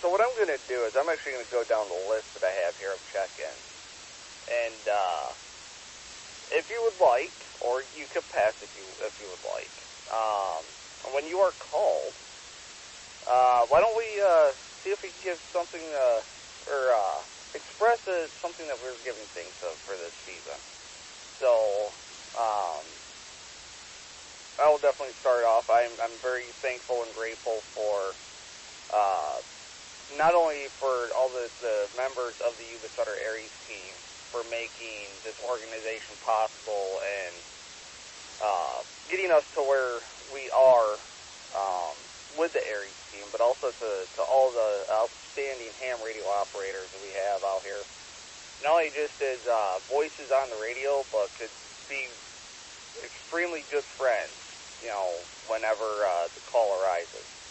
So what I'm going to do is I'm actually going to go down the list that I have here of check-ins. And if you would like, or you could pass if you would like, when you are called, why don't we see if we can give something, or express something that we're giving things of for this season. So, I will definitely start off. I'm very thankful and grateful for not only for all the members of the Yuba Sutter Aries team for making this organization possible and getting us to where we are with the Aries team, but also to all the outstanding ham radio operators that we have out here. Not only just as voices on the radio, but could be extremely good friends, whenever the call arises.